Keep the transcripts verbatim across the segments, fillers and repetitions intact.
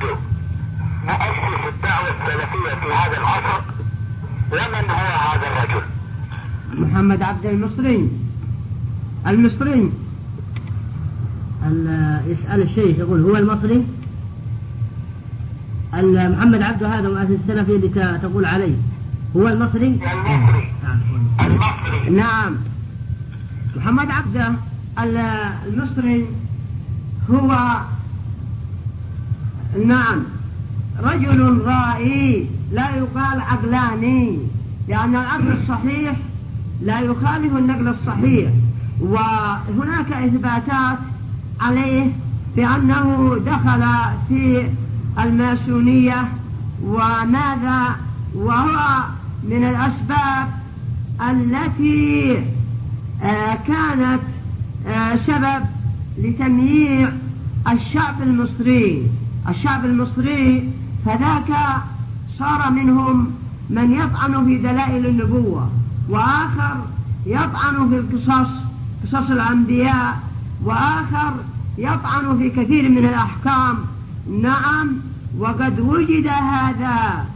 عبده مؤسس الدعوة السلفية في هذا العصر؟ ومن هو هذا الرجل؟ محمد عبده المصري المصري يسأل الشيخ يقول هو المصري. محمد عبده هذا مؤسس السلفي اللي تقول عليه هو المصري. المصري المصري نعم. محمد عبده المصري هو نعم رجل رائي لا يقال عقلاني، لأن العقل الصحيح لا يخالف النقل الصحيح، وهناك إثباتات عليه بأنه دخل في الماسونية وماذا، وهو من الأسباب التي آه كانت آه سبب لتمييع الشعب المصري الشعب المصري فذاك صار منهم من يطعن في دلائل النبوة، وآخر يطعن في القصص قصص الأنبياء، وآخر يطعن في كثير من الأحكام. نعم، وقد وجد هذا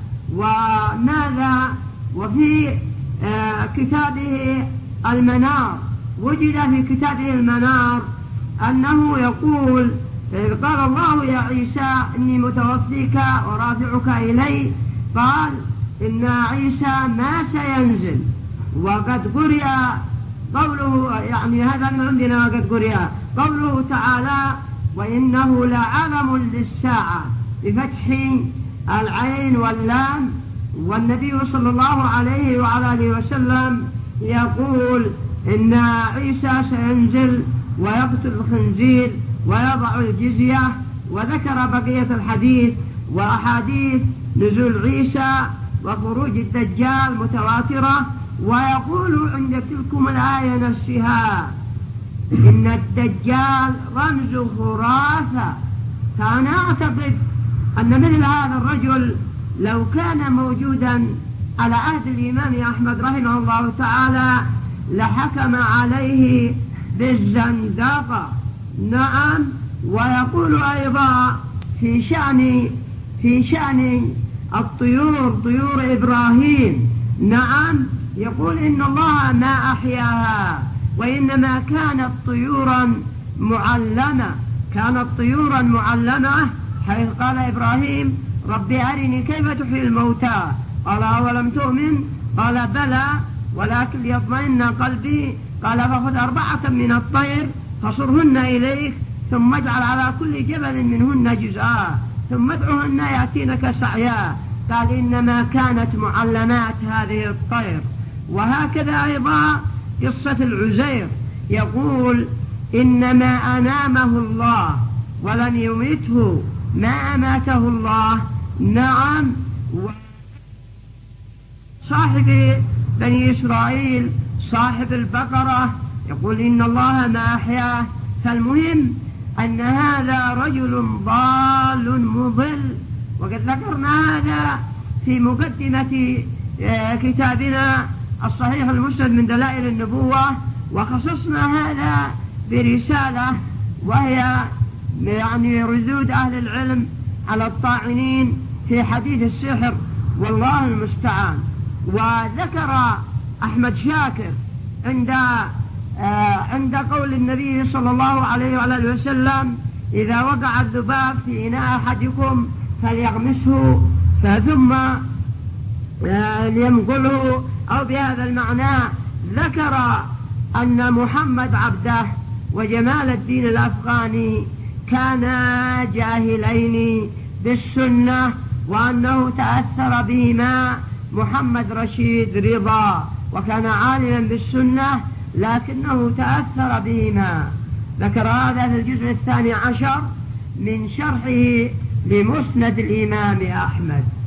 وماذا، وفي آه كتابه المنار وجد في كتابه المنار أنه يقول قال الله يا عيسى إني متوفيك ورافعك إلي، قال إن عيسى ما سينزل، وقد قرئ قوله يعني هذا من عندنا، وقد قرئ قوله تعالى وإنه لعلم للساعة بفتح العين واللام، والنبي صلى الله عليه وعلى آله وسلم يقول إن عيسى سينزل ويقتل الخنزير ويضع الجزية، وذكر بقية الحديث وأحاديث نزول عيسى وخروج الدجال متواترة، ويقول عند تلكم الآية نفسها إن الدجال رمز خرافة. فأنا أعتقد أن مثل هذا الرجل لو كان موجودا على عهد الإمام أحمد رحمه الله تعالى لحكم عليه بالزندقة. نعم. ويقول أيضا في شأن في شأن الطيور طيور إبراهيم، نعم، يقول إن الله ما أحياها وإنما كانت طيورا معلمة كانت طيورا معلمة حيث قال إبراهيم ربي أرني كيف تحيي الموتى، قال أولم تؤمن، قال بلى ولكن ليطمئن قلبي، قال فخذ أربعة من الطير فصرهن إليك ثم اجعل على كل جبل منهن جزءا ثم ادعهن يأتينك سعيا، قال إنما كانت معلمات هذه الطير. وهكذا أيضا قصة العزير يقول إنما أنامه الله ولم يمته ما أماته الله. نعم. صاحب بني إسرائيل صاحب البقرة يقول إن الله ما أحياه. فالمهم أن هذا رجل ضال مضل، وقد ذكرنا هذا في مقدمة كتابنا الصحيح المسند من دلائل النبوة، وخصصنا هذا برسالة وهي يعني ردود أهل العلم على الطاعنين في حديث السحر والله المستعان. وذكر أحمد شاكر عند عند قول النبي صلى الله عليه وآله وسلم إذا وقع الذباب في إناء أحدكم فليغمسه ثم ليمقله، أو بهذا المعنى. ذكر أن محمد عبده وجمال الدين الأفغاني كانا جاهلين بالسنة، وأنه تأثر بهما محمد رشيد رضا وكان عالما بالسنة لكنه تأثر بهما. ذكر هذا في الجزء الثاني عشر من شرحه لمسند الإمام أحمد.